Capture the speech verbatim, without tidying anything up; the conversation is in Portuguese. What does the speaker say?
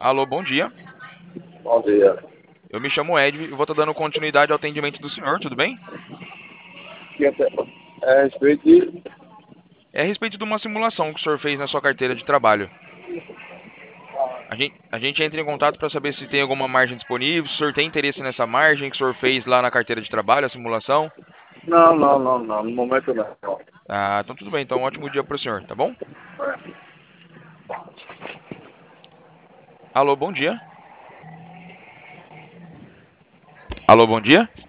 Alô, bom dia. Bom dia. Eu me chamo Ed e vou estar dando continuidade ao atendimento do senhor, tudo bem? Que até- É a respeito de. É a respeito de uma simulação que o senhor fez na sua carteira de trabalho. A gente, a gente entra em contato para saber se tem alguma margem disponível, se o senhor tem interesse nessa margem que o senhor fez lá na carteira de trabalho, a simulação. Não, não, não, não. No momento não. Ah, então tudo bem, então um ótimo dia para o senhor, tá bom? Alô, bom dia. Alô, bom dia.